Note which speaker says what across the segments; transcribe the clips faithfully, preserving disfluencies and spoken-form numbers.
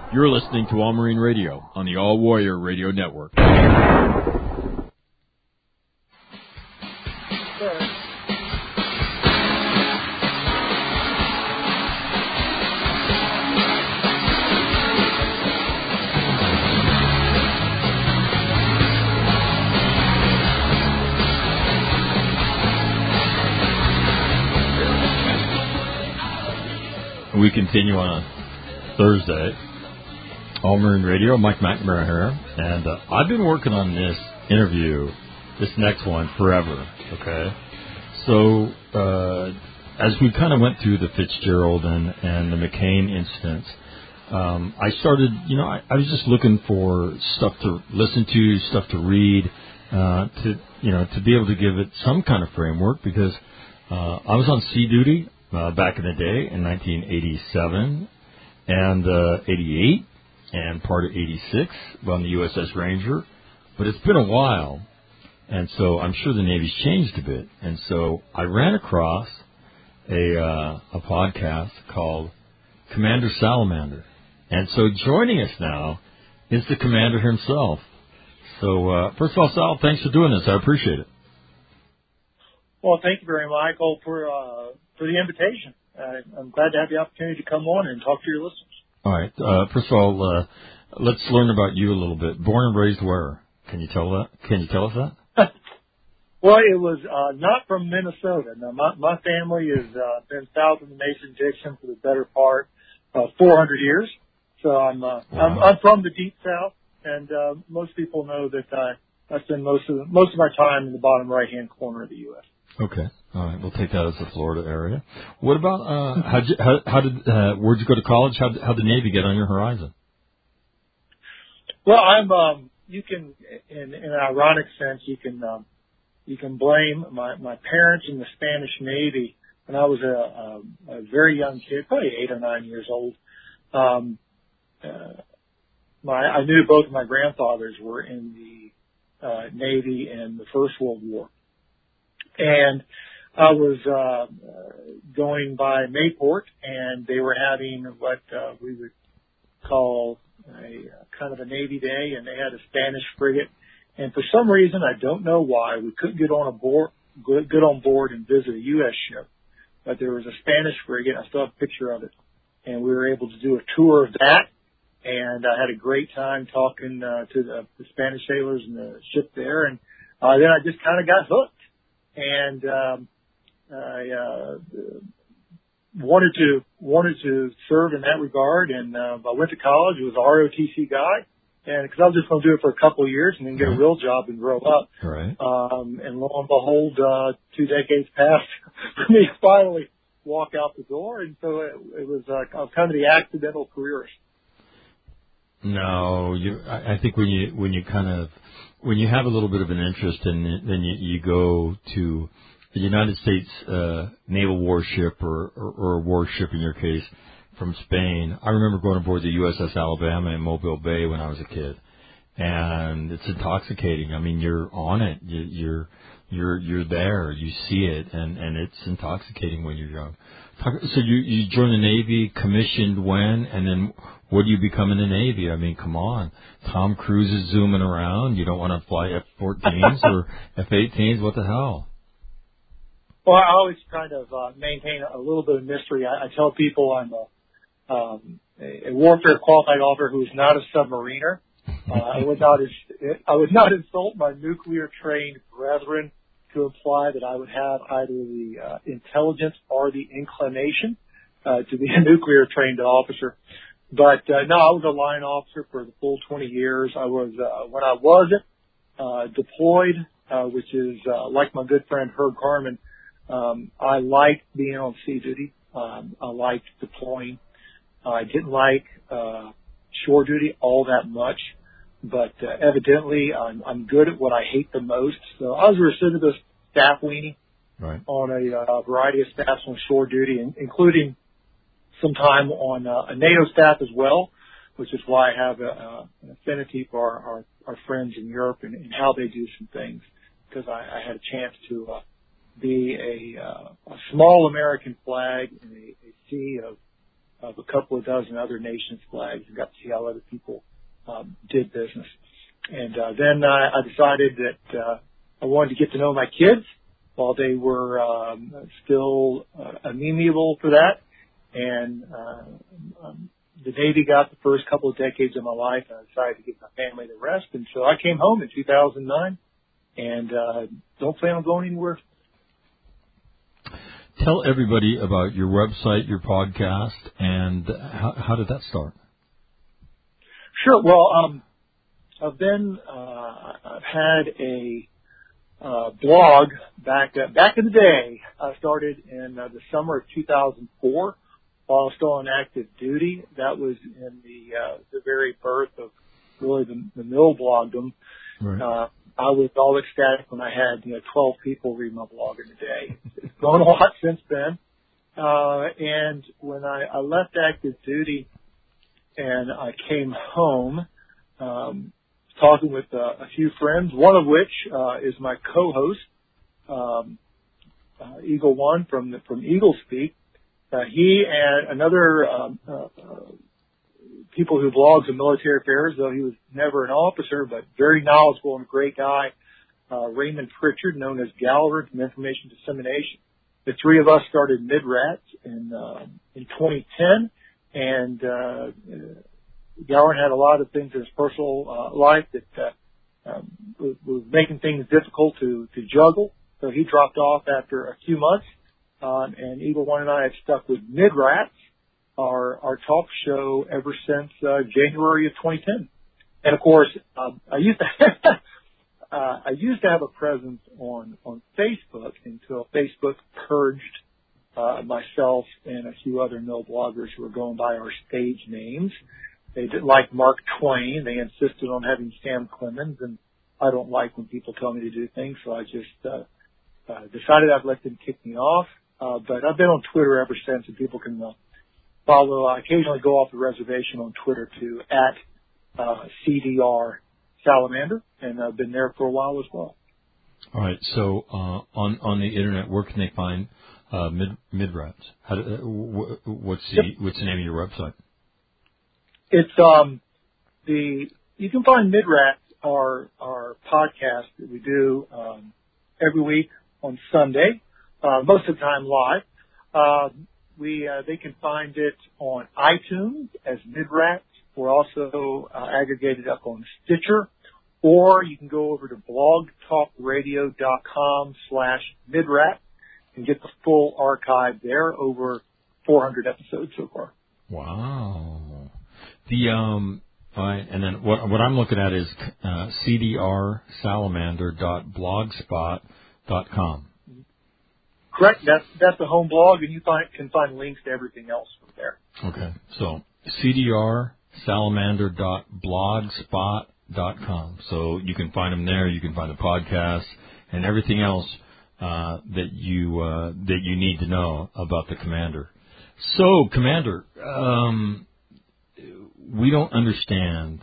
Speaker 1: You're listening to All Marine Radio on the All Warrior Radio Network. We continue on a Thursday. All Marine Radio, Mike McNamara here, and uh, I've been working on this interview, this next one, forever, okay? So, uh, as we kind of went through the Fitzgerald and, and the McCain incidents, um, I started, you know, I, I was just looking for stuff to listen to, stuff to read, uh, to, you know, to be able to give it some kind of framework, because uh, I was on sea duty uh, back in the day in nineteen eighty-seven and uh, eighty-eight. And part of eighty-six on the U S S Ranger. But it's been a while, and so I'm sure the Navy's changed a bit. And so I ran across a uh, a podcast called Commander Salamander. And so joining us now is the commander himself. So, uh, first of all, Sal, thanks for doing this. I appreciate it.
Speaker 2: Well, thank you very much, Michael, for, uh, for the invitation. Uh, I'm glad to have the opportunity to come on and talk to your listeners.
Speaker 1: All right. Uh, first of all, uh, let's learn about you a little bit. Born and raised where? Can you tell that? Can you tell us that?
Speaker 2: Well, it was uh, not from Minnesota. Now, my, my family has uh, been south of the Mason-Dixon for the better part of four hundred years. So I'm uh, wow. I'm, I'm from the deep south, and uh, most people know that I, I spend most of the, most of my time in the bottom right-hand corner of the U S.
Speaker 1: Okay. All right. We'll take that as the Florida area. What about, uh, how'd you, how, how did, uh, where'd you go to college? How how'd the Navy get on your horizon?
Speaker 2: Well, I'm, um, you can, in, in an ironic sense, you can, um, you can blame my, my parents in the Spanish Navy when I was a, a, a very young kid, probably eight or nine years old. Um, uh, my, I knew both of my grandfathers were in the, uh, Navy in the First World War. And I was uh, going by Mayport, and they were having what uh, we would call a uh, kind of a Navy day, and they had a Spanish frigate. And for some reason, I don't know why, we couldn't get on a board, get on board and visit a U S ship. But there was a Spanish frigate. I still have a picture of it, and we were able to do a tour of that. And I had a great time talking uh, to the, the Spanish sailors in the ship there, and uh, then I just kind of got hooked. And um, I uh, wanted to wanted to serve in that regard, and uh, I went to college. I was an R O T C guy, and because I was just going to do it for a couple of years and then get a real job and grow up.
Speaker 1: Right.
Speaker 2: Um, and lo and behold, uh, two decades passed for me to finally walk out the door, and so it, it was uh, kind of the accidental careerist.
Speaker 1: No, you. I, I think when you when you kind of when you have a little bit of an interest in it, then you, you go to the United States uh, naval warship or, or, or a warship in your case from Spain. I remember going aboard the U S S Alabama in Mobile Bay when I was a kid, and it's intoxicating. I mean, you're on it. You, you're you're you're there. You see it, and, and it's intoxicating when you're young. So you you joined the Navy, commissioned when, and then what do you become in the Navy? I mean, come on. Tom Cruise is zooming around. You don't want to fly F fourteens or F eighteens. What the hell?
Speaker 2: Well, I always kind of uh, maintain a little bit of mystery. I, I tell people I'm a, um, a warfare qualified officer who is not a submariner. Uh, I would not I would not insult my nuclear trained brethren to imply that I would have either the uh, intelligence or the inclination uh, to be a nuclear trained officer. But uh, no, I was a line officer for the full twenty years. I was uh, when I wasn't uh, deployed, uh, which is uh, like my good friend Herb Carmen. Um, I liked being on sea duty. Um, I liked deploying. Uh, I didn't like uh, shore duty all that much, but uh, evidently I'm, I'm good at what I hate the most. So I was a recidivist staff weenie
Speaker 1: right.
Speaker 2: on a uh, variety of staffs on shore duty, including some time on uh, a NATO staff as well, which is why I have a, uh, an affinity for our, our, our friends in Europe and, and how they do some things, because I, I had a chance to uh, be a, uh, a small American flag in a, a sea of of a couple of dozen other nations' flags and got to see how other people um, did business. And uh, then uh, I decided that uh, I wanted to get to know my kids while they were um, still uh, amenable for that. And uh, um, the Navy got the first couple of decades of my life, and I decided to give my family the rest. And so I came home in two thousand nine, and uh, don't plan on going anywhere.
Speaker 1: Tell everybody about your website, your podcast, and how, how did that start?
Speaker 2: Sure. Well, um, I've been, uh, I've had a uh, blog back uh, back in the day. I started in uh, the summer of two thousand four while I was still on active duty. That was in the uh, the very birth of really the, the mill blogdom.
Speaker 1: Right.
Speaker 2: Uh, I was all ecstatic when I had, you know, twelve people read my blog in a day. It's grown a lot since then. Uh, and when I, I left active duty and I came home, um, talking with uh, a few friends, one of which uh, is my co-host, um, uh, Eagle One from the, from Eagle Speak. Uh, he and another um, uh, uh, people who blogs in military affairs, though he was never an officer, but very knowledgeable and a great guy, uh, Raymond Pritchard, known as Galvin from Information Dissemination. The three of us started MidRats in, uh, in twenty ten, and, uh, Galvin had a lot of things in his personal, uh, life that, uh, um, was, was making things difficult to, to juggle. So he dropped off after a few months, um, and Eagle One and I have stuck with MidRats, our, our talk show ever since, uh, January of twenty ten. And of course, um, I used to, uh, I used to have a presence on, on Facebook until Facebook purged, uh, myself and a few other mill bloggers who were going by our stage names. They didn't like Mark Twain. They insisted on having Sam Clemens, and I don't like when people tell me to do things, so I just, uh, uh, decided I'd let them kick me off. Uh, but I've been on Twitter ever since, and people can, uh, follow. I occasionally go off the reservation on Twitter to at uh, C D R Salamander, and I've been there for a while as well.
Speaker 1: All right. So uh, on on the internet, where can they find uh, mid MidRats? How do, uh, wh- what's the
Speaker 2: Yep.
Speaker 1: what's the name of your website?
Speaker 2: It's um the you can find MidRats, our our podcast that we do um, every week on Sunday, uh, most of the time live. Um, We, uh, they can find it on iTunes as MidRats. We're also uh, aggregated up on Stitcher, or you can go over to blogtalkradio.com slash MidRats and get the full archive there, over four hundred episodes so far.
Speaker 1: Wow. The um, all right, and then what what I'm looking at is uh, c d r salamander dot blogspot dot com.
Speaker 2: Correct. That's that's the home blog, and you find, can find links to everything else from there.
Speaker 1: Okay. So c d r salamander dot blogspot dot com. So you can find them there. You can find the podcast and everything else uh, that you uh, that you need to know about the Commander. So, Commander, um, we don't understand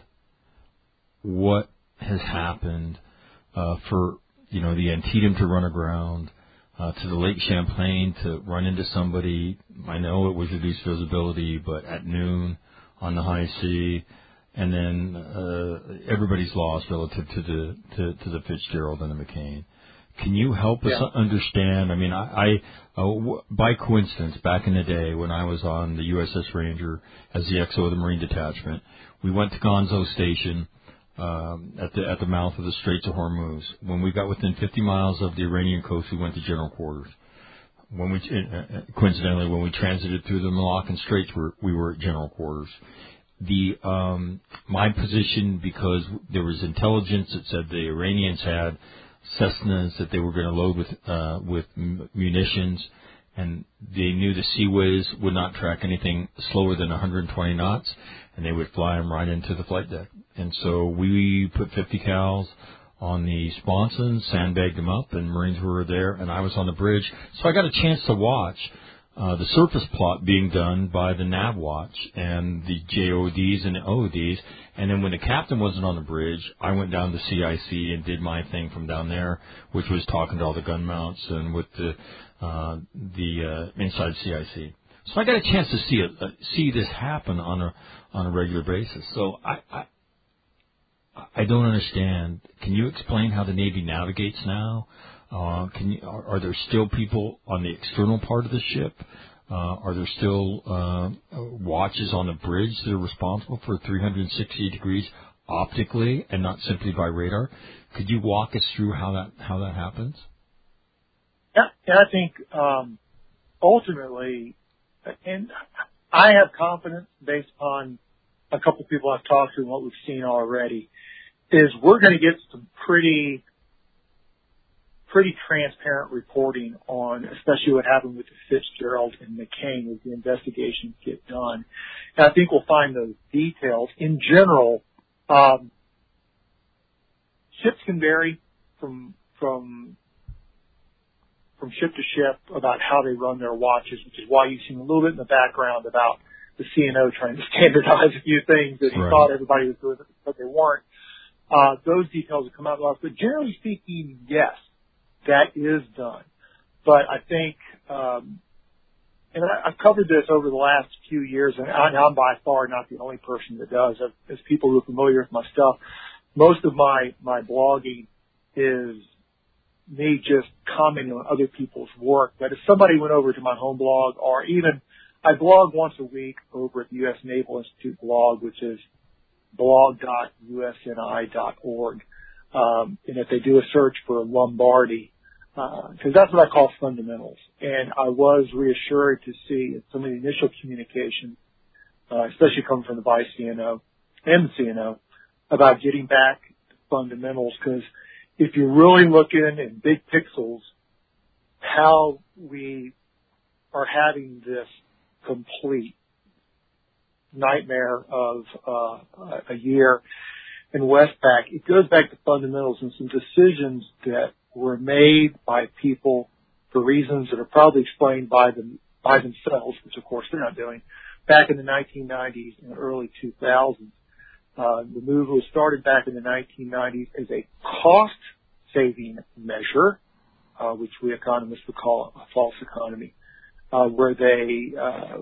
Speaker 1: what has happened uh, for you know the Antietam to run aground. Uh, to the Lake Champlain to run into somebody. I know it was reduced visibility, but at noon on the high sea, and then uh, everybody's lost relative to the to, to the Fitzgerald and the McCain. Can you help us
Speaker 2: Yeah.
Speaker 1: understand? I mean, I, I uh, w- by coincidence, back in the day when I was on the U S S Ranger as the X O of the Marine Detachment, we went to Gonzo Station. Um, at the at the mouth of the Straits of Hormuz. When we got within fifty miles of the Iranian coast, we went to general quarters. When we uh, coincidentally, when we transited through the Malaccan Straits, we were, we were at general quarters. The um, my position, because there was intelligence that said the Iranians had Cessnas that they were going to load with uh, with munitions, and they knew the Seaways would not track anything slower than one hundred twenty knots, and they would fly them right into the flight deck. And so we put fifty cals on the sponsons, sandbagged them up, and Marines were there, and I was on the bridge. So I got a chance to watch uh, the surface plot being done by the Nav Watch and the J O Ds and the O O Ds. And then when the captain wasn't on the bridge, I went down to C I C and did my thing from down there, which was talking to all the gun mounts and with the uh, the uh, inside C I C. So I got a chance to see it, uh, see this happen on a on a regular basis. So I, I I don't understand. Can you explain how the Navy navigates now? Uh, can you, are, are there still people on the external part of the ship? Uh, are there still uh, watches on the bridge that are responsible for three hundred sixty degrees optically and not simply by radar? Could you walk us through how that how that happens?
Speaker 2: Yeah, and I think um, ultimately, and I have confidence based on a couple of people I've talked to and what we've seen already, is we're going to get some pretty pretty transparent reporting on, especially what happened with the Fitzgerald and McCain as the investigations get done. And I think we'll find those details. In general, um, ships can vary from from from ship to ship about how they run their watches, which is why you've seen a little bit in the background about the C N O trying to standardize a few things that he
Speaker 1: Right.
Speaker 2: thought everybody was doing, but they weren't. Uh, those details will come out last. But generally speaking, yes, that is done. But I think, um, and I, I've covered this over the last few years, and I, I'm by far not the only person that does. As people who are familiar with my stuff, most of my, my blogging is me just commenting on other people's work. But if somebody went over to my home blog, or even I blog once a week over at the U S Naval Institute blog, which is blog dot U S N I dot org. Um, and if they do a search for Lombardi, because uh, that's what I call fundamentals. And I was reassured to see in some of the initial communication, uh, especially coming from the Vice C N O and the C N O, about getting back to fundamentals. Because if you're really looking in big pixels, how we are having this complete nightmare of uh, a year in Westpac, it goes back to fundamentals and some decisions that were made by people for reasons that are probably explained by them by themselves, which of course they're not doing, back in the nineteen nineties and early two thousands. Uh, the move was started back in the nineteen nineties as a cost-saving measure, uh, which we economists would call a false economy, uh, where they uh,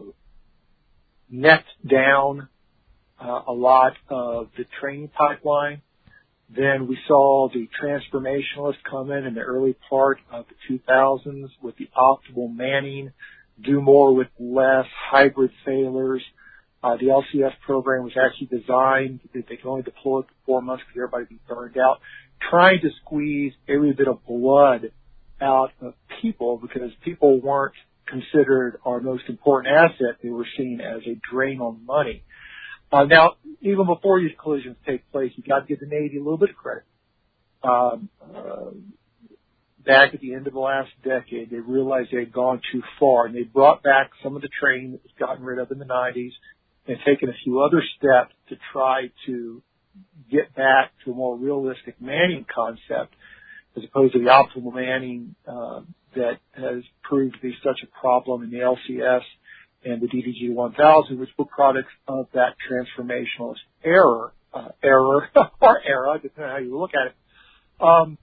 Speaker 2: net down uh, a lot of the training pipeline. Then we saw the transformationalists come in in the early part of the two thousands with the optimal manning, do more with less, hybrid sailors. Uh, the L C S program was actually designed that they could only deploy it for four months because everybody would be burned out, trying to squeeze every bit of blood out of people because people weren't considered our most important asset. They were seen as a drain on money. Uh, now, even before these collisions take place, you got to give the Navy a little bit of credit. Um, uh, back at the end of the last decade, they realized they had gone too far, and they brought back some of the training that was gotten rid of in the nineties and taken a few other steps to try to get back to a more realistic manning concept as opposed to the optimal manning uh, that has proved to be such a problem in the L C S and the D D G one thousand, which were products of that transformationalist error, uh, error, or era, depending on how you look at it. Um,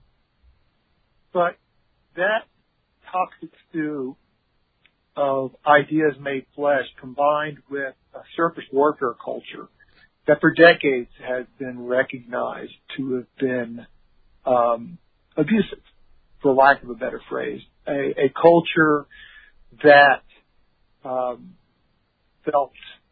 Speaker 2: but that toxic stew of ideas made flesh combined with a surface warfare culture that for decades has been recognized to have been um, abusive, for lack of a better phrase, a, a culture that Um, felt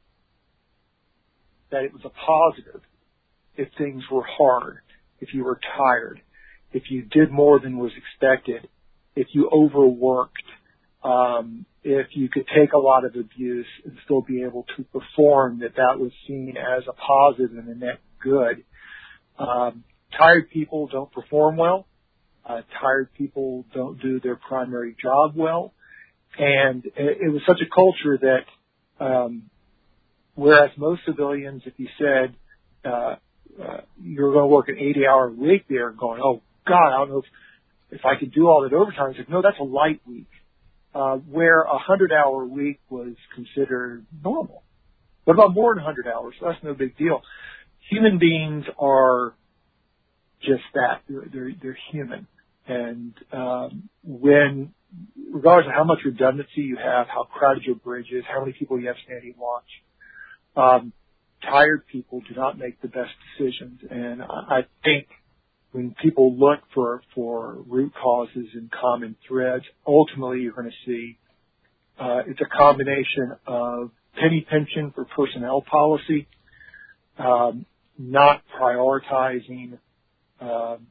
Speaker 2: that it was a positive if things were hard, if you were tired, if you did more than was expected, if you overworked, um, if you could take a lot of abuse and still be able to perform, that that was seen as a positive and a net good. Um, tired people don't perform well. Uh, tired people don't do their primary job well. And it was such a culture that, um, whereas most civilians, if you said, uh, uh, you're going to work an eighty hour week, they're going, oh God, I don't know if, if I could do all that overtime. It's like, no, that's a light week. Uh, where a hundred hour week was considered normal. What about more than a hundred hours? So that's no big deal. Human beings are just that. They're, they're, they're human. And um, when, regardless of how much redundancy you have, how crowded your bridge is, how many people you have standing watch, um, tired people do not make the best decisions. And I, I think when people look for for root causes and common threads, ultimately you're going to see uh, it's a combination of penny pinching for personnel policy, um, not prioritizing um,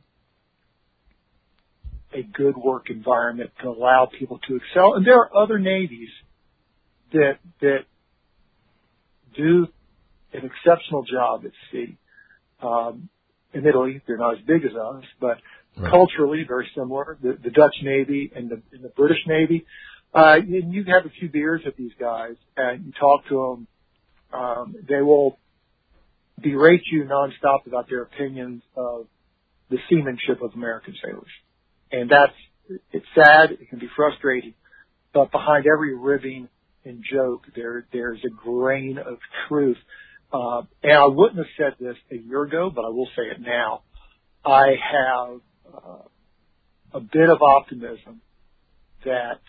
Speaker 2: a good work environment to allow people to excel. And there are other navies that that do an exceptional job at sea. Um, in Italy, they're not as big as us, but right. Culturally very similar. The, the Dutch Navy and the, and the British Navy. Uh, and you have a few beers with these guys, and you talk to them. Um, they will berate you nonstop about their opinions of the seamanship of American sailors. And that's, it's sad, it can be frustrating, but behind every ribbing and joke, there, there's a grain of truth. Uh, and I wouldn't have said this a year ago, but I will say it now. I have uh, a bit of optimism that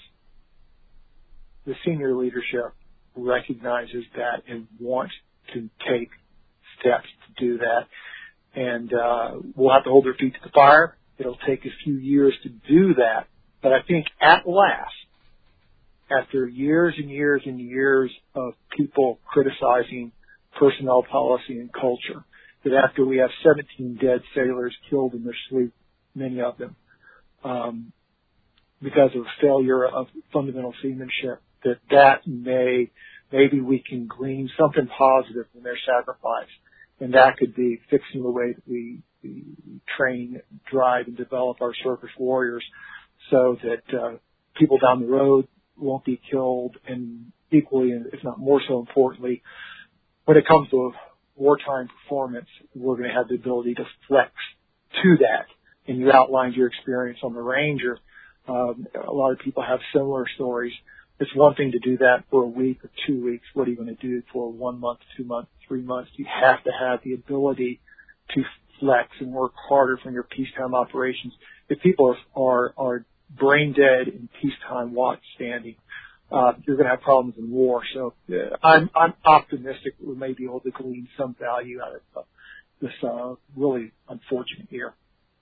Speaker 2: the senior leadership recognizes that and wants to take steps to do that. And uh, we'll have to hold their feet to the fire. It'll take a few years to do that. But I think at last, after years and years and years of people criticizing personnel policy and culture, that after we have seventeen dead sailors killed in their sleep, many of them, um, because of failure of fundamental seamanship, that that may, maybe we can glean something positive from their sacrifice. And that could be fixing the way that we, we train, drive, and develop our surface warriors so that uh, people down the road won't be killed, and equally, and if not more so importantly, when it comes to wartime performance, we're going to have the ability to flex to that. And you outlined your experience on the Ranger. Um, a lot of people have similar stories. It's one thing to do that for a week or two weeks. What are you going to do for one month, two months, three months? You have to have the ability to flex and work harder from your peacetime operations. If people are, are, are brain dead in peacetime watch standing, Uh, you're going to have problems in war. So uh, I'm, I'm optimistic that we may be able to glean some value out of uh, this uh, really unfortunate year.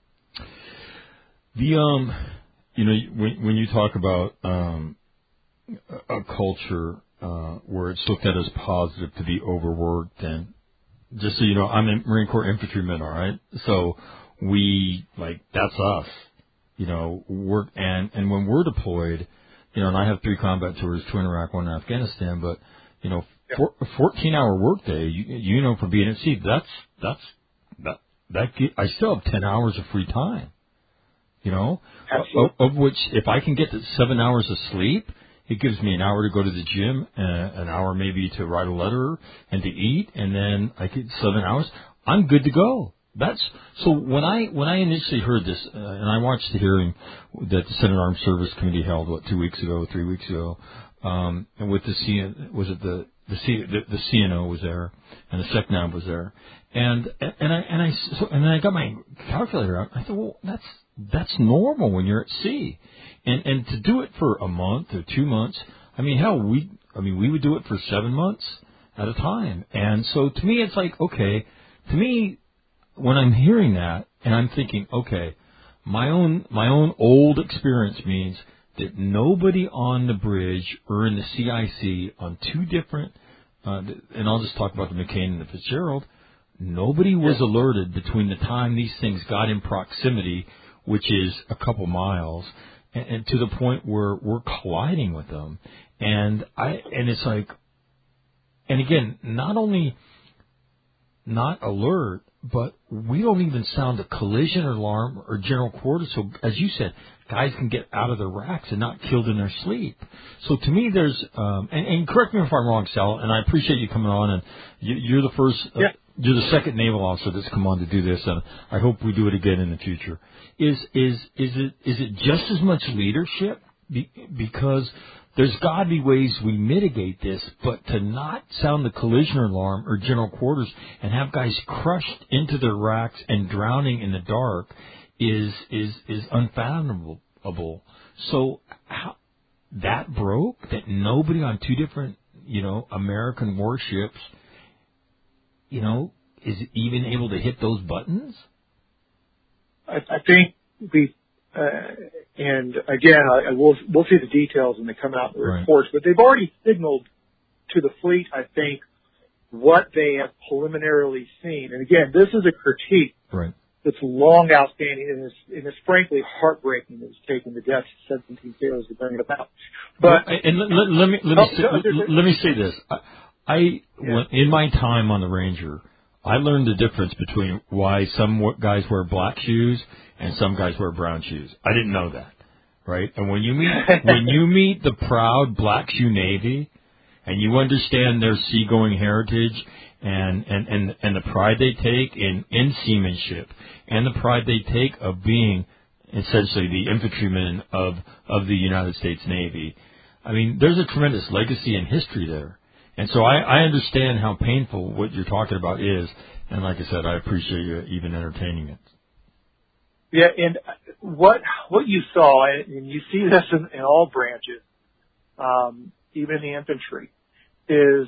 Speaker 1: The um, you know, when, when you talk about um, a, a culture uh, where it's looked at as positive to be overworked, and just so you know, I'm a Marine Corps infantryman, all right. So we like that's us, you know. Work and and when we're deployed. You know, and I have three combat tours, two in Iraq, one in Afghanistan, but, you know, four, a fourteen-hour workday, you, you know, for being at sea, that's, that's, that, that, I still have ten hours of free time, you know, of, of which if I can get to seven hours of sleep, it gives me an hour to go to the gym, uh, an hour maybe to write a letter and to eat, and then I get seven hours, I'm good to go. That's so. When I when I initially heard this, uh, and I watched the hearing that the Senate Armed Service Committee held, what two weeks ago, three weeks ago, um, and with the C was it the the C the, the C N O was there, and the SecNav was there, and and I and I so, and then I got my calculator out. I thought, well, that's that's normal when you're at sea, and and to do it for a month or two months. I mean, hell, we I mean we would do it for seven months at a time, and so to me, it's like okay, to me. When I'm hearing that and I'm thinking, okay, my own my own old experience means that nobody on the bridge or in the C I C on two different, uh, and I'll just talk about the McCain and the Fitzgerald, nobody was alerted between the time these things got in proximity, which is a couple miles, and, and to the point where we're colliding with them. And I and it's like, and again, not only not alert, but we don't even sound a collision alarm or general quarters. So, as you said, guys can get out of their racks and not killed in their sleep. So, to me, there's um, and, and correct me if I'm wrong, Sal. And I appreciate you coming on. And you, you're the first, uh,
Speaker 2: yeah.
Speaker 1: you're the second naval officer that's come on to do this, and I hope we do it again in the future. Is is is it is it just as much leadership? Be, because there's got to be ways we mitigate this, but to not sound the collision alarm or general quarters and have guys crushed into their racks and drowning in the dark
Speaker 3: is is is unfathomable. So how, that broke, that nobody on two different, you know, American warships, you know, is even able to hit those buttons?
Speaker 2: I, I think we, uh, and again, I, I will, we'll see the details when they come out in the
Speaker 3: Right.
Speaker 2: reports, but they've already signaled to the fleet, I think, what they have preliminarily seen. And again, this is a critique.
Speaker 3: Right.
Speaker 2: That's long outstanding, and it's, and it's frankly heartbreaking that it's taken the deaths of seventeen sailors to bring it about. But
Speaker 3: well, and let, let, let me let me
Speaker 2: oh,
Speaker 3: say,
Speaker 2: no,
Speaker 3: let, let me say this: I, I
Speaker 2: yeah.
Speaker 3: when, in my time on the Ranger, I learned the difference between why some guys wear black shoes and some guys wear brown shoes. I didn't know that, right? And when you meet when you meet the proud Black Shoe Navy, and you understand their seagoing heritage. And, and, and, and the pride they take in, in seamanship and the pride they take of being essentially the infantrymen of, of the United States Navy. I mean, there's a tremendous legacy and history there. And so I, I understand how painful what you're talking about is. And like I said, I appreciate you even entertaining it.
Speaker 2: Yeah, and what, what you saw, and you see this in, in all branches, um, even the infantry, is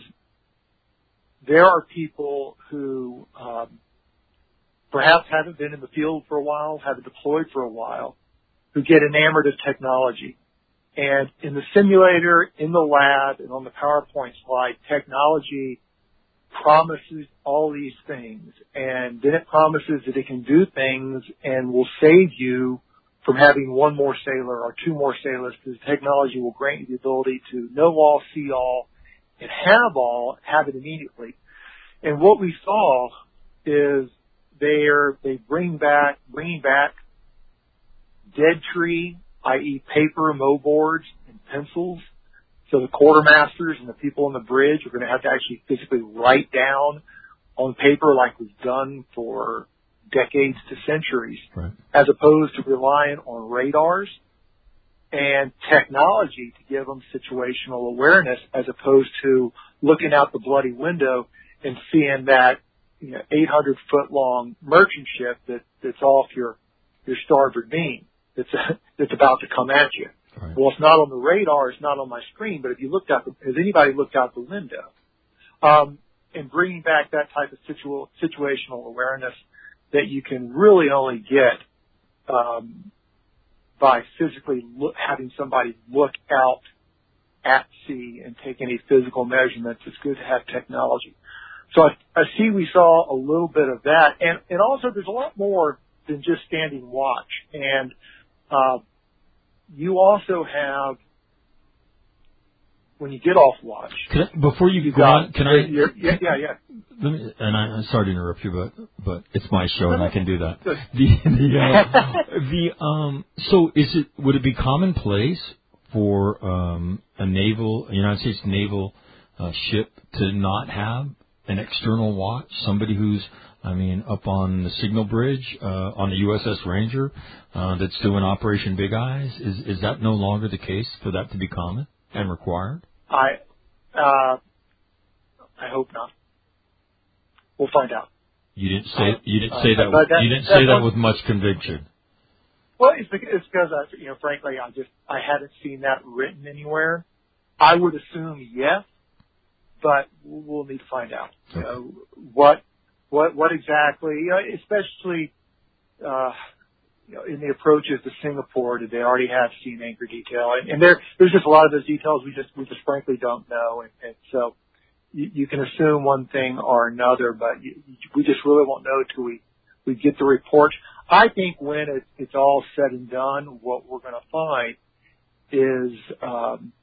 Speaker 2: there are people who um, perhaps haven't been in the field for a while, haven't deployed for a while, who get enamored of technology. And in the simulator, in the lab, and on the PowerPoint slide, technology promises all these things. And then it promises that it can do things and will save you from having one more sailor or two more sailors, because technology will grant you the ability to know all, see all, and have all, have it immediately. And what we saw is they are, they bring back, bringing back dead tree, that is paper moldboards and pencils. So the quartermasters and the people on the bridge are going to have to actually physically write down on paper like we've done for decades to centuries,
Speaker 3: right,
Speaker 2: as opposed to relying on radars and technology to give them situational awareness, as opposed to looking out the bloody window and seeing that, you know, eight hundred foot long merchant ship that, that's off your, your starboard beam, that's, that's about to come at you.
Speaker 3: right.
Speaker 2: Well, it's not on the radar, it's not on my screen, but if you looked out, the, has anybody looked out the window? Um, and bringing back that type of situ- situational awareness that you can really only get, um, by physically look, having somebody look out at sea and take any physical measurements. It's good to have technology. So I, I see we saw a little bit of that. And, and also there's a lot more than just standing watch. And uh, you also have, when you get off watch.
Speaker 3: Can I, before you,
Speaker 2: you
Speaker 3: go
Speaker 2: got,
Speaker 3: on, can I?
Speaker 2: You're, yeah, yeah, yeah.
Speaker 3: Let me, and I, I'm sorry to interrupt you, but but it's my show and I can do that.
Speaker 2: Good.
Speaker 3: The the uh, the um. So is it would it be commonplace for um a naval a United States naval uh, ship to not have an external watch? Somebody who's I mean up on the signal bridge uh, on the U S S Ranger uh, that's doing Operation Big Eyes. Is is that no longer the case for that to be common and required?
Speaker 2: I uh, I hope not. We'll find out.
Speaker 3: You didn't say you didn't
Speaker 2: Uh,
Speaker 3: say that,
Speaker 2: but that-
Speaker 3: you didn't
Speaker 2: that
Speaker 3: say that
Speaker 2: one-
Speaker 3: with much conviction.
Speaker 2: Well, it's because, it's because I, you know, frankly, I just I haven't seen that written anywhere. I would assume yes, but we'll need to find out.
Speaker 3: Okay.
Speaker 2: You know, what what what exactly, you know, especially uh, you know, in the approaches to Singapore, did they already have steam anchor detail? And, and there there's just a lot of those details we just we just frankly don't know, and, and so. You, you can assume one thing or another, but you, you, we just really won't know until we, we get the report. I think when it, it's all said and done, what we're going to find is um,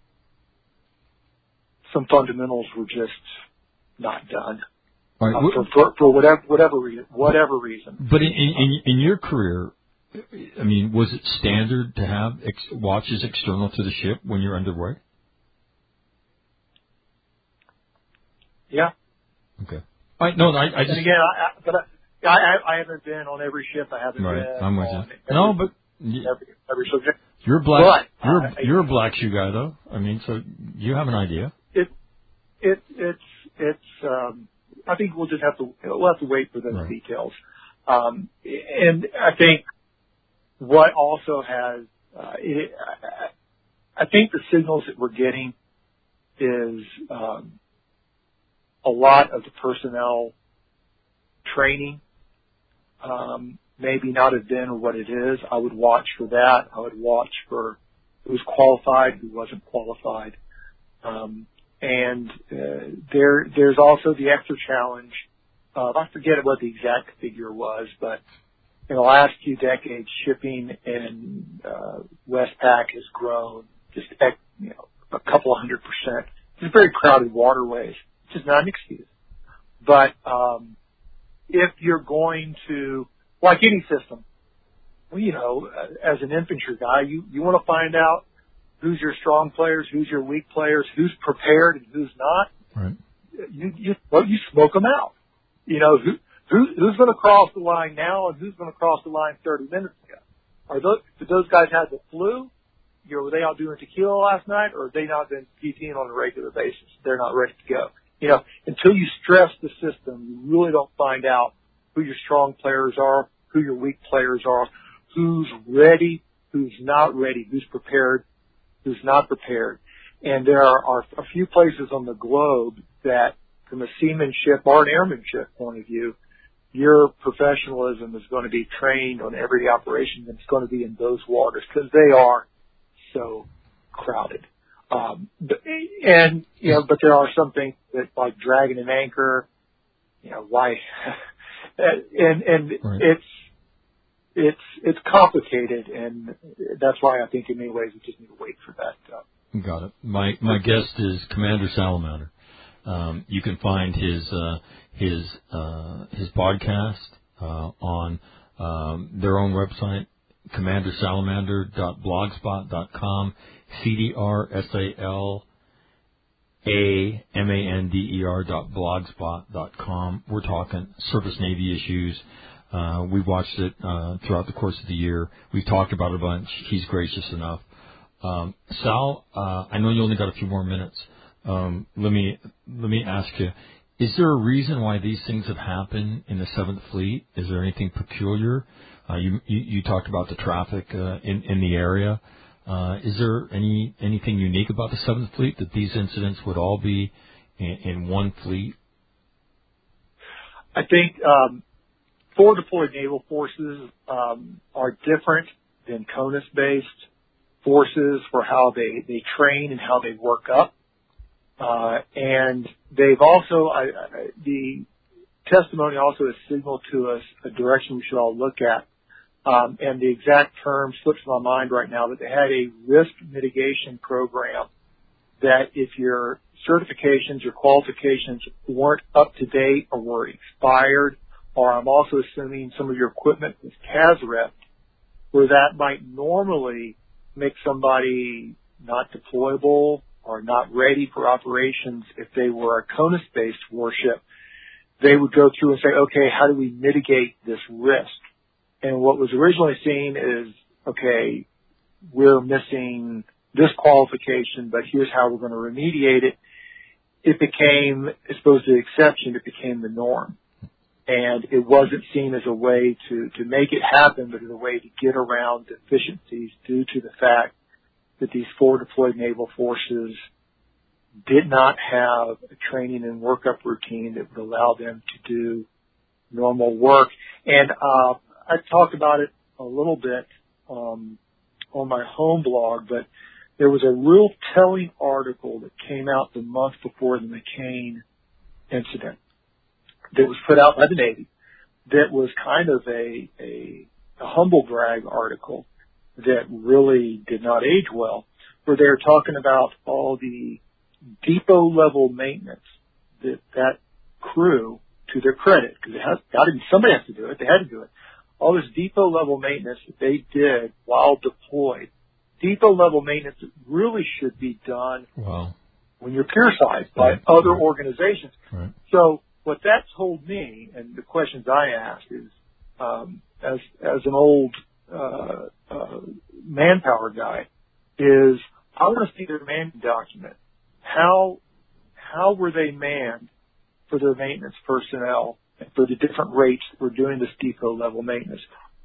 Speaker 2: some fundamentals were just not done
Speaker 3: All right,
Speaker 2: uh, for, for, for whatever whatever reason. Whatever reason.
Speaker 3: but in, in in your career, I mean, was it standard to have ex- watches external to the ship when you're underway?
Speaker 2: Yeah.
Speaker 3: Okay. I no, I, I just
Speaker 2: And again, I, I, but I, I, I haven't been on every ship. I haven't
Speaker 3: right.
Speaker 2: been
Speaker 3: I'm with
Speaker 2: on
Speaker 3: you.
Speaker 2: every,
Speaker 3: No, but y-
Speaker 2: every, every subject.
Speaker 3: you're a black.
Speaker 2: But,
Speaker 3: You're
Speaker 2: uh,
Speaker 3: you're a black shoe guy, though. I mean, so you have an idea.
Speaker 2: It, it, it's, it's, um, I think we'll just have to, we'll have to wait for those
Speaker 3: Right.
Speaker 2: details. Um, and I think what also has, uh, it, I, I think the signals that we're getting is um, a lot of the personnel training um, maybe not have been what it is. I would watch for that. I would watch for who's qualified, who wasn't qualified. Um, and uh, there, there's also the extra challenge. Uh, I forget what the exact figure was, but in the last few decades, shipping in uh, Westpac has grown just you know a couple of hundred percent. It's very crowded waterways, which is not an excuse. But um, if you're going to, like any system, well, you know, as an infantry guy, you, you want to find out who's your strong players, who's your weak players, who's prepared and who's not.
Speaker 3: Right.
Speaker 2: You, you, well, you smoke them out. You know, who, who, who's going to cross the line now and who's going to cross the line thirty minutes ago? Are those, did those guys have the flu? You know, were they out doing tequila last night, or have they not been PTing on a regular basis? They're not ready to go. You know, until you stress the system, you really don't find out who your strong players are, who your weak players are, who's ready, who's not ready, who's prepared, who's not prepared. And there are, are a few places on the globe that, from a seamanship or an airmanship point of view, your professionalism is going to be trained on every operation that's going to be in those waters, because they are so crowded. Um, and, you know, but there are some things that, like dragging an anchor, you know, why, and, and
Speaker 3: right.
Speaker 2: it's, it's, it's complicated, and that's why I think in many ways we just need to wait for that. Uh,
Speaker 3: Got it. My, my guest is Commander Salamander. Um, you can find his, uh, his, uh, his podcast, uh, on, um, their own website, commander salamander dot blogspot dot com, C D R S A L A M A N D E R dot blogspot dot com. We're talking Surface Navy issues. Uh, we've watched it, uh, throughout the course of the year. We've talked about it a bunch. He's gracious enough. Um, Sal, uh, I know you only got a few more minutes. Um, let me, let me ask you, is there a reason why these things have happened in the Seventh Fleet? Is there anything peculiar? Uh, you, you, you talked about the traffic, uh, in, in the area. Uh, is there any, anything unique about the Seventh Fleet that these incidents would all be in, in one fleet?
Speaker 2: I think, um, forward deployed naval forces, um, are different than CONUS-based forces for how they, they train and how they work up. Uh, and they've also, I, I, the testimony also has signaled to us a direction we should all look at. Um, and the exact term slips my mind right now, but they had a risk mitigation program that if your certifications or qualifications weren't up to date or were expired, or I'm also assuming some of your equipment was C A S R E P, where that might normally make somebody not deployable or not ready for operations if they were a CONUS-based warship, they would go through and say, okay, how do we mitigate this risk? And what was originally seen is, okay, we're missing this qualification, but here's how we're going to remediate it. It became, as opposed to the exception, it became the norm. And it wasn't seen as a way to, to make it happen, but as a way to get around deficiencies due to the fact that these forward deployed naval forces did not have a training and workup routine that would allow them to do normal work. And uh, I talked about it a little bit um, on my home blog, but there was a real telling article that came out the month before the McCain incident that was put out by the Navy that was kind of a, a, a humble brag article that really did not age well, where they were talking about all the depot level maintenance that that crew, to their credit, because it has, I didn't, somebody has to do it, they had to do it, all this depot level maintenance that they did while deployed, depot level maintenance that really should be done
Speaker 3: wow.
Speaker 2: when you're peer-sized by
Speaker 3: right.
Speaker 2: other
Speaker 3: right.
Speaker 2: organizations.
Speaker 3: Right.
Speaker 2: So what that told me, and the questions I asked is, um, as as an old uh, uh, manpower guy, is I want to see their manning document. How how were they manned for their maintenance personnel and for the different rates that were doing this depot level maintenance?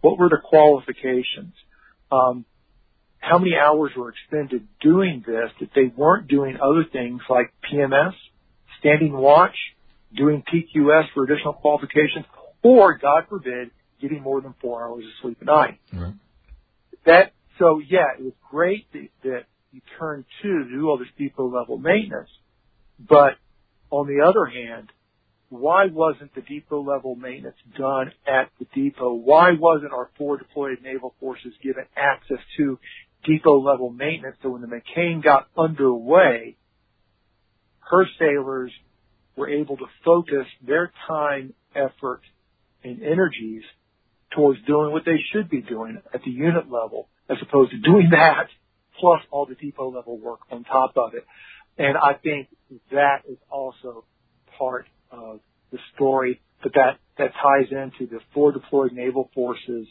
Speaker 2: What were the qualifications? Um, how many hours were expended doing this that they weren't doing other things like P M S, standing watch, doing P Q S for additional qualifications, or, God forbid, getting more than four hours of sleep a night.
Speaker 3: Right.
Speaker 2: That, so yeah, it was great that, that you turned to to do all this depot level maintenance, but on the other hand, why wasn't the depot level maintenance done at the depot? Why wasn't our four deployed naval forces given access to depot level maintenance so when the McCain got underway, her sailors were able to focus their time, effort, and energies towards doing what they should be doing at the unit level as opposed to doing that plus all the depot level work on top of it. And I think that is also part of the story, but that, that ties into the four deployed naval forces,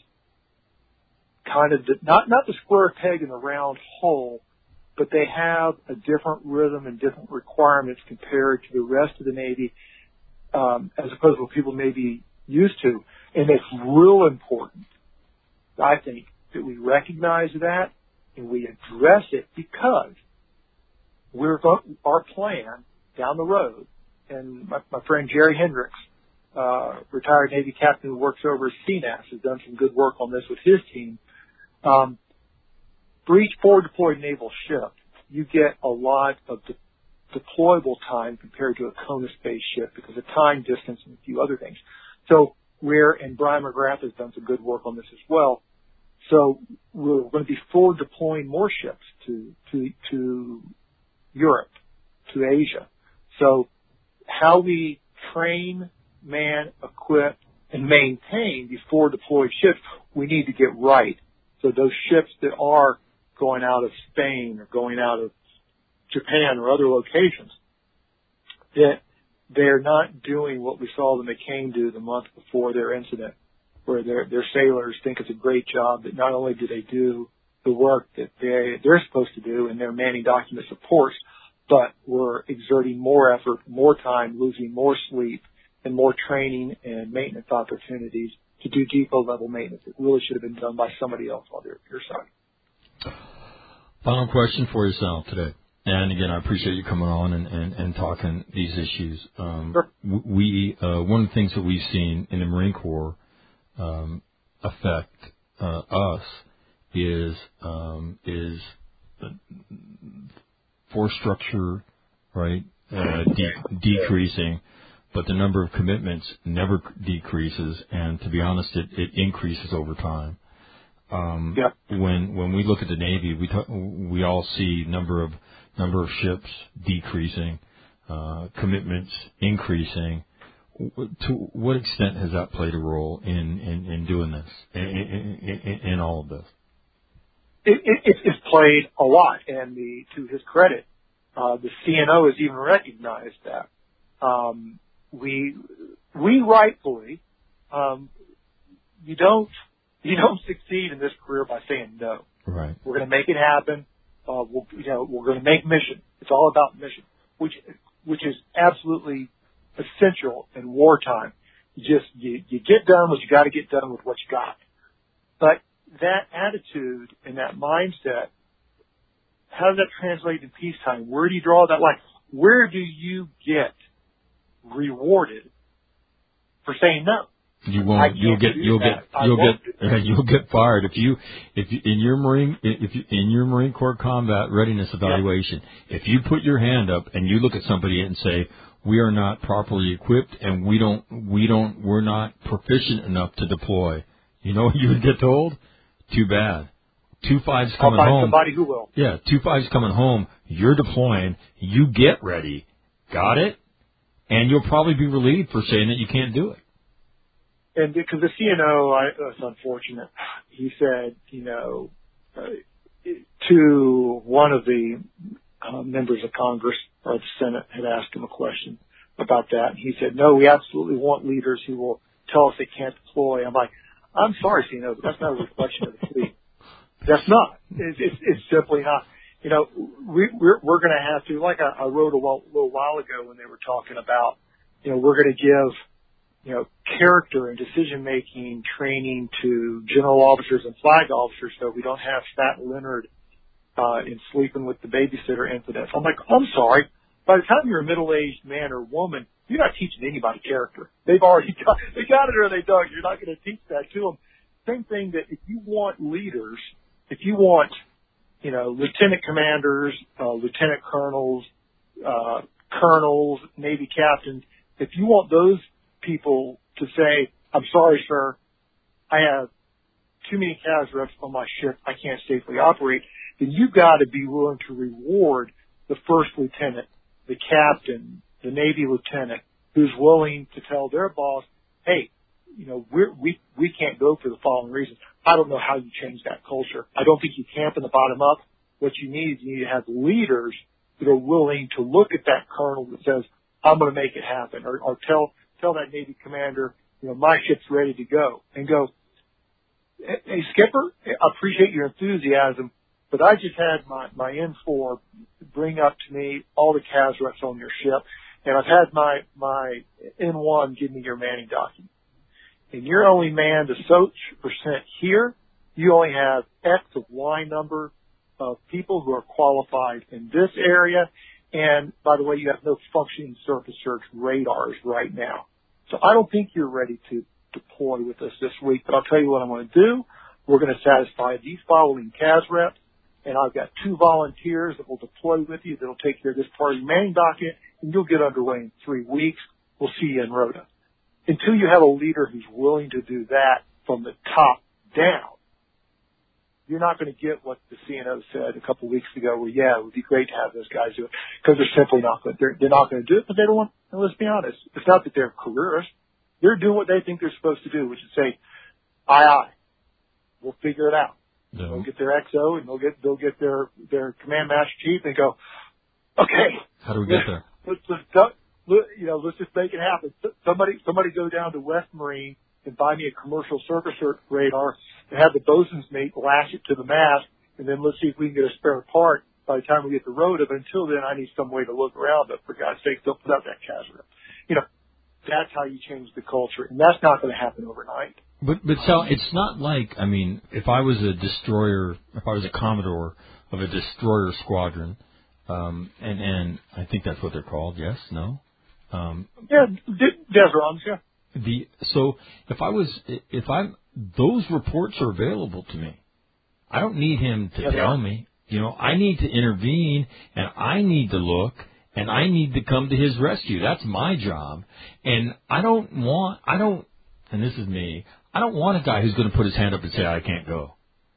Speaker 2: kind of the, not, not the square peg in the round hole, but they have a different rhythm and different requirements compared to the rest of the Navy, um, as opposed to what people may be used to. And it's real important, I think, that we recognize that and we address it because we're going, our plan down the road, and my, my friend Jerry Hendricks, uh, retired Navy captain who works over at C N A S, has done some good work on this with his team. Um, for each forward deployed naval ship, you get a lot of de- deployable time compared to a CONUS-based ship because of time, distance, and a few other things. So we're, and Brian McGrath has done some good work on this as well. So we're going to be forward deploying more ships to, to, to Europe, to Asia. So how we train, man, equip, and maintain these forward deployed ships, we need to get right. So those ships that are going out of Spain or going out of Japan or other locations, that they're not doing what we saw the McCain do the month before their incident, where their their sailors think it's a great job that not only do they do the work that they they're supposed to do in their manning document supports, but we're exerting more effort, more time, losing more sleep, and more training and maintenance opportunities to do depot level maintenance. It really should have been done by somebody else on their, your side.
Speaker 3: Final question for you, Sal, today. And again, I appreciate you coming on and, and, and talking these issues. Um,
Speaker 2: sure.
Speaker 3: We uh, one of the things that we've seen in the Marine Corps um, affect uh, us is um, is force structure, right, uh, de- decreasing, but the number of commitments never decreases, and to be honest, it, it increases over time. Um,
Speaker 2: yep.
Speaker 3: When when we look at the Navy, we t- we all see number of number of ships decreasing, uh, commitments increasing. To what extent has that played a role in, in, in doing this, in, in, in, in all of this?
Speaker 2: It, it, it's played a lot, and the, to his credit, uh, the C N O has even recognized that. Um, we we rightfully, um, you don't you don't succeed in this career by saying no.
Speaker 3: Right.
Speaker 2: We're going to make it happen. Uh, we'll, you know, we're going to make mission. It's all about mission, which which is absolutely essential in wartime. You just you, you get done what you got to get done with what you got. But that attitude and that mindset, how does that translate in peacetime? Where do you draw that line? Where do you get rewarded for saying no?
Speaker 3: You won't. You'll get. You'll get. You'll get. You'll get fired if you. If you, in your Marine. If you, in your Marine Corps combat readiness evaluation, yeah. If you put your hand up and you look at somebody and say, "We are not properly equipped and we don't. We don't. We're not proficient enough to deploy," you know what you would get told? Too bad. Two fives coming
Speaker 2: I'll find
Speaker 3: home.
Speaker 2: Somebody who will.
Speaker 3: Yeah. Two fives coming home. You're deploying. You get ready. Got it? And you'll probably be relieved for saying that you can't do it.
Speaker 2: And because the C N O, I, it's unfortunate. He said, you know, uh, to one of the uh, members of Congress or the Senate had asked him a question about that. And he said, no, we absolutely want leaders who will tell us they can't deploy. I'm like, I'm sorry, C N O, but that's not a reflection of the fleet. That's not. It's, it's, it's simply not. You know, we, we're, we're going to have to, like I, I wrote a while, little while ago when they were talking about, you know, we're going to give, you know, character and decision-making training to general officers and flag officers so we don't have Fat Leonard uh, in sleeping with the babysitter incidents. I'm like, I'm sorry. By the time you're a middle-aged man or woman, you're not teaching anybody character. They've already got, they got it or they don't. You're not going to teach that to them. Same thing that if you want leaders, if you want, you know, lieutenant commanders, uh, lieutenant colonels, uh, colonels, Navy captains, if you want those people to say, I'm sorry, sir, I have too many C A S reps on my ship, I can't safely operate, then you've got to be willing to reward the first lieutenant, the captain, the Navy lieutenant, who's willing to tell their boss, hey, you know, we're, we we can't go for the following reasons. I don't know how you change that culture. I don't think you can from the bottom up. What you need is you need to have leaders that are willing to look at that colonel that says, I'm going to make it happen, or, or tell tell that Navy commander, you know, my ship's ready to go, and go, hey, Skipper, I appreciate your enthusiasm, but I just had my, my N four bring up to me all the C A S reps on your ship, and I've had my, my N one give me your manning document. And you're only manned a such percent here. You only have X of Y number of people who are qualified in this area. And by the way, you have no functioning surface search radars right now. So I don't think you're ready to deploy with us this week, but I'll tell you what I'm going to do. We're going to satisfy these following C A S reps, and I've got two volunteers that will deploy with you that'll take care of this part of your manning docket, and you'll get underway in three weeks. We'll see you in Rota. Until you have a leader who's willing to do that from the top down, you're not going to get what the C N O said a couple of weeks ago where, yeah, it would be great to have those guys do it, because they're simply not going to, they're, they're not going to do it, but they don't want, and let's be honest, it's not that they're careerists. They're doing what they think they're supposed to do, which is say, aye, aye, we'll figure it out. No. They'll get their X O and they'll get, they'll get their, their command master chief and go, okay.
Speaker 3: How do we get there?
Speaker 2: Let's, let's, let's, you know, let's just make it happen. Somebody, somebody go down to West Marine and buy me a commercial surface radar and have the bosun's mate lash it to the mast, and then let's see if we can get a spare part by the time we get to Rota. But until then, I need some way to look around. But for God's sake, don't put out that C A S rep. You know, that's how you change the culture, and that's not going to happen overnight.
Speaker 3: But but Sal, it's not like, I mean, if I was a destroyer, if I was a commodore of a destroyer squadron, um, and and I think that's what they're called. Yes, no. Um,
Speaker 2: yeah, Desrons, yeah.
Speaker 3: The so if I was if I'm those reports are available to me. I don't need him to yeah, tell me. You know, I need to intervene, and I need to look, and I need to come to his rescue. That's my job. And I don't want I don't and this is me. I don't want a guy who's going to put his hand up and say I can't go.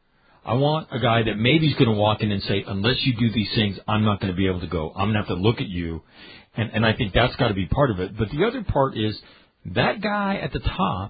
Speaker 3: I want a guy that maybe is going to walk in and say, unless you do these things, I'm not going to be able to go. I'm going to have to look at you. And, and I think that's got to be part of it. But the other part is that guy at the top,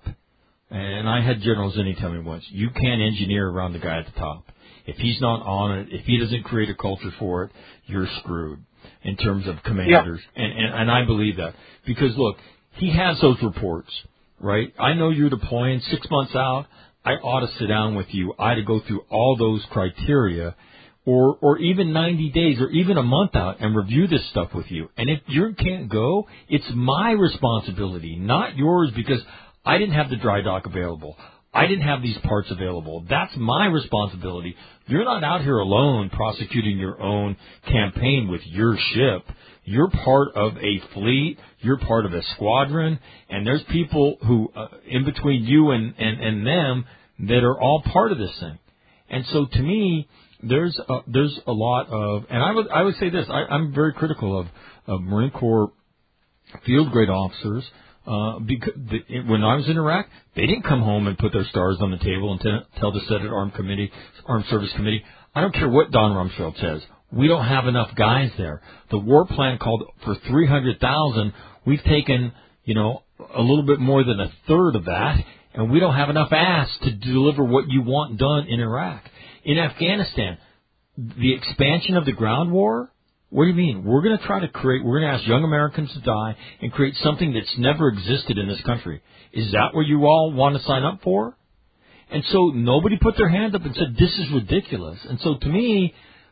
Speaker 3: and I had General Zinni tell me once, you can't engineer around the guy at the top. If he's not on it, if he doesn't create a culture for it, you're screwed in terms of commanders. Yeah. And, and, and I believe that. Because, look, he has those reports, right? I know you're deploying six months out. I ought to sit down with you. I ought to go through all those criteria, or or even ninety days or even a month out and review this stuff with you. And if you can't go, it's my responsibility, not yours, because I didn't have the dry dock available. I didn't have these parts available. That's my responsibility. You're not out here alone prosecuting your own campaign with your ship. You're part of a fleet. You're part of a squadron. And there's people who, uh, in between you and, and, and them, that are all part of this thing. And so to me, there's a, there's a lot of, and I would I would say this, I, I'm very critical of, of Marine Corps field grade officers. Uh, because the, when I was in Iraq, they didn't come home and put their stars on the table and t- tell the Senate Armed Committee, Armed Service Committee, I don't care what Don Rumsfeld says. We don't have enough guys there. The war plan called for three hundred thousand. We've taken, you know, a little bit more than a third of that, and we don't have enough ass to deliver what you want done in Iraq. In Afghanistan, the expansion of the ground war, what do you mean? We're going to try to create, we're going to ask young Americans to die and create something that's never existed in this country. Is that what you all want to sign up for? And so nobody put their hand up and said, this is ridiculous. And so to me,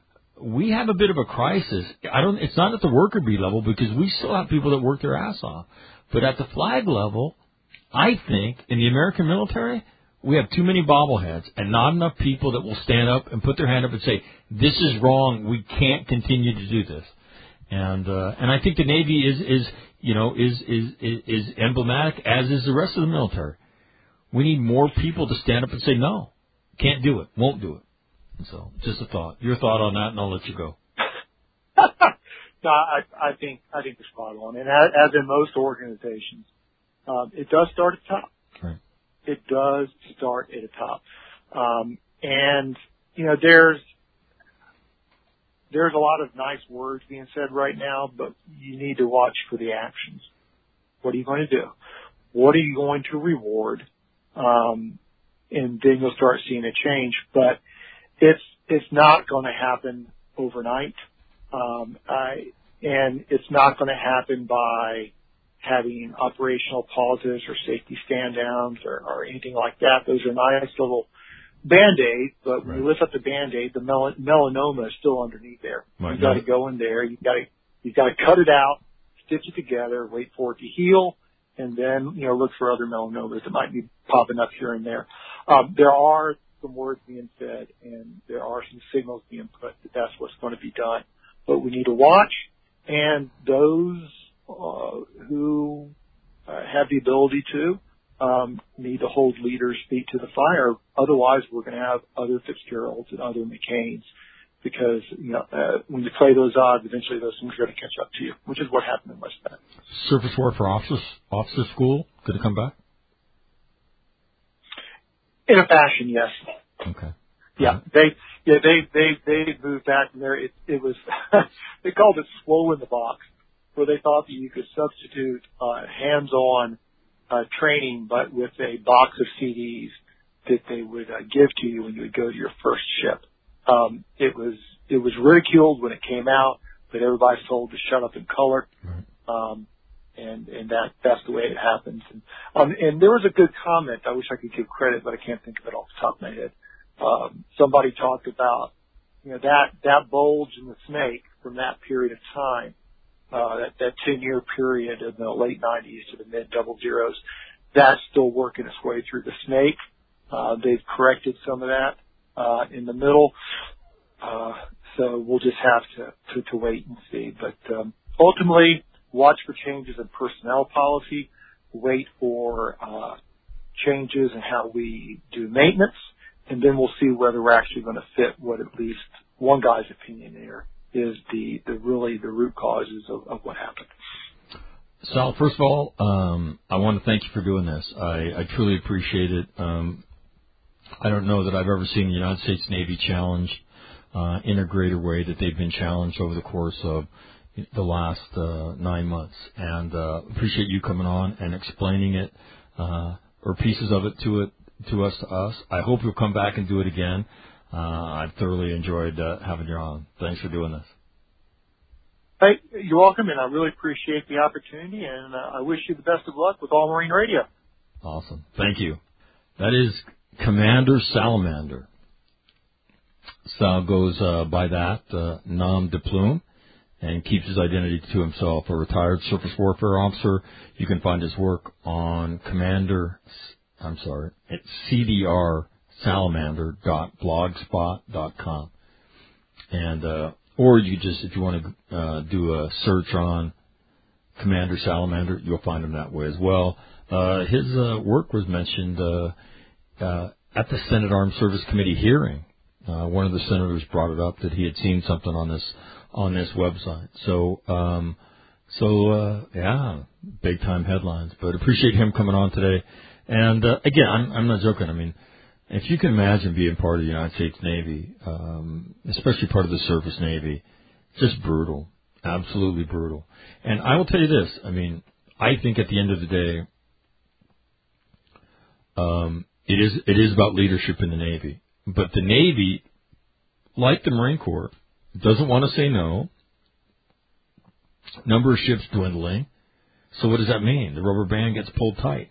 Speaker 3: we have a bit of a crisis. I don't, it's not at the worker bee level, because we still have people that work their ass off. But at the flag level, I think in the American military, we have too many bobbleheads and not enough people that will stand up and put their hand up and say, this is wrong. We can't continue to do this. And uh, and I think the Navy is, is you know, is, is, is, is emblematic, as is the rest of the military. We need more people to stand up and say, no, can't do it, won't do it. And so just a thought. Your thought on that, and I'll let you go.
Speaker 2: No, I, I think I think you're spot on. And as, as in most organizations, um, it does start at the top.
Speaker 3: Right.
Speaker 2: It does start at the top. Um, and, you know, there's there's a lot of nice words being said right now, but you need to watch for the actions. What are you going to do? What are you going to reward? Um, and then you'll start seeing a change. But it's it's not going to happen overnight. Um, I, and it's not going to happen by having operational pauses or safety stand downs or, or anything like that. Those are nice little Band-Aids, but
Speaker 3: right.
Speaker 2: when you lift up the Band-Aid, the mel- melanoma is still underneath there.
Speaker 3: Right.
Speaker 2: You've got to go in there. You've got to, you've got to cut it out, stitch it together, wait for it to heal, and then, you know, look for other melanomas that might be popping up here and there. Um, there are some words being said, and there are some signals being put that that's what's going to be done. But we need to watch, and those uh, who uh, have the ability to um, need to hold leaders' feet to the fire. Otherwise, we're going to have other Fitzgeralds and other McCains, because you know uh, when you play those odds, eventually those things are going to catch up to you, which is what happened in West Bend.
Speaker 3: Surface Warfare Officer Officer School going to come back?
Speaker 2: In a fashion, yes.
Speaker 3: Okay.
Speaker 2: Yeah, they yeah they they they moved back from there. It it was they called it swole in the box, where they thought that you could substitute uh, hands-on uh, training, but with a box of C Ds that they would uh, give to you when you would go to your first ship. Um, it was it was ridiculed when it came out, but everybody's told to shut up and color.
Speaker 3: Right.
Speaker 2: Um, and and that that's the way it happens. And um, and there was a good comment. I wish I could give credit, but I can't think of it off the top of my head. Um, somebody talked about, you know, that, that bulge in the snake from that period of time, uh, that, that ten year period in the late nineties to the mid double zeros, that's still working its way through the snake. Uh, they've corrected some of that, uh, in the middle. Uh, so we'll just have to, to, to wait and see. But, um, ultimately, watch for changes in personnel policy, wait for, uh, changes in how we do maintenance. And then we'll see whether we're actually going to fit what at least one guy's opinion here is the, the really the root causes of, of what happened.
Speaker 3: Sal, first of all, um, I want to thank you for doing this. I, I truly appreciate it. Um, I don't know that I've ever seen the United States Navy challenged uh, in a greater way that they've been challenged over the course of the last uh, nine months. And uh, appreciate you coming on and explaining it uh, or pieces of it to it. to us, to us. I hope you'll come back and do it again. Uh, I've thoroughly enjoyed uh, having you on. Thanks for doing this.
Speaker 2: Hey, you're welcome, and I really appreciate the opportunity, and uh, I wish you the best of luck with All Marine Radio.
Speaker 3: Awesome. Thank you. That is Commander Salamander. Sal goes uh, by that, uh, nom de plume, and keeps his identity to himself. A retired surface warfare officer. You can find his work on Commander I'm sorry, it's c d r salamander dot blogspot dot com. And, uh, or you just, if you want to, uh, do a search on Commander Salamander, you'll find him that way as well. Uh, his, uh, work was mentioned, uh, uh, at the Senate Armed Service Committee hearing. Uh, one of the senators brought it up that he had seen something on this, on this website. So, um, so, uh, yeah, big time headlines, but appreciate him coming on today. And, uh, again, I'm, I'm not joking. I mean, if you can imagine being part of the United States Navy, um, especially part of the surface Navy, just brutal, absolutely brutal. And I will tell you this. I mean, I think at the end of the day, um, it is, it is about leadership in the Navy. But the Navy, like the Marine Corps, doesn't want to say no. Number of ships dwindling. So what does that mean? The rubber band gets pulled tight.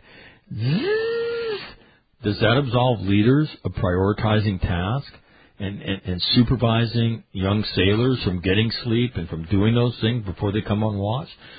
Speaker 3: Does that absolve leaders of prioritizing tasks and, and, and supervising young sailors from getting sleep and from doing those things before they come on watch?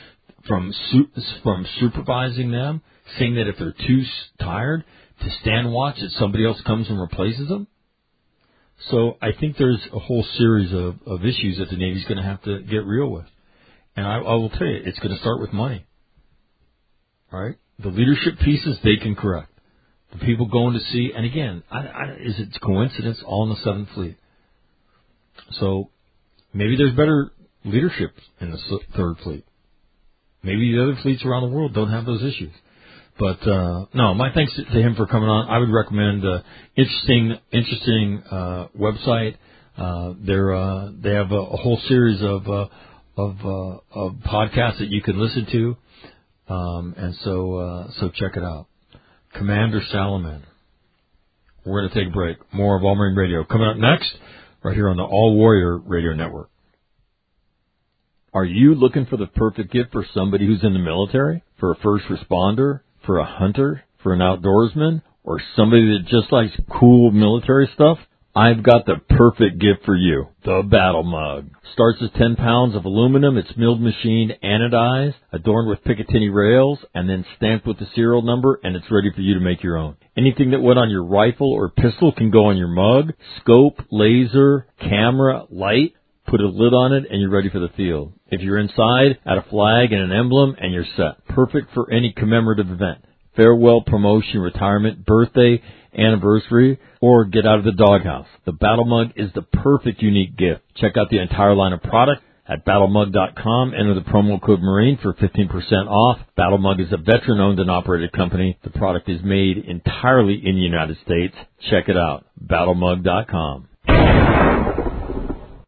Speaker 3: from su- from supervising them, saying that if they're too tired to stand watch, that somebody else comes and replaces them. So I think there's a whole series of, of issues that the Navy's going to have to get real with. And I, I will tell you, it's going to start with money. All right? The leadership pieces, they can correct. The people going to sea, and again, I, I, is it coincidence all in the Seventh Fleet? So maybe there's better leadership in the Third Fleet. Maybe the other fleets around the world don't have those issues. But, uh, no, my thanks to him for coming on. I would recommend, uh, interesting, interesting, uh, website. Uh, they're, uh, they have a, a whole series of, uh, of, uh, of podcasts that you can listen to. Um, and so, uh, so check it out. Commander Salamander. We're going to take a break. More of All Marine Radio coming up next, right here on the All Warrior Radio Network.
Speaker 1: Are you looking for the perfect gift for somebody who's in the military? For a first responder? For a hunter? For an outdoorsman? Or somebody that just likes cool military stuff? I've got the perfect gift for you. The Battle Mug. Starts as ten pounds of aluminum. It's milled, machined, anodized, adorned with Picatinny rails, and then stamped with the serial number, and it's ready for you to make your own. Anything that went on your rifle or pistol can go on your mug. Scope, laser, camera, light. Put a lid on it, and you're ready for the field. If you're inside, add a flag and an emblem, and you're set. Perfect for any commemorative event. Farewell, promotion, retirement, birthday, anniversary, or get out of the doghouse. The Battle Mug is the perfect unique gift. Check out the entire line of product at battle mug dot com. Enter the promo code Marine for fifteen percent off. Battle Mug is a veteran-owned and operated company. The product is made entirely in the United States. Check it out, battle mug dot com.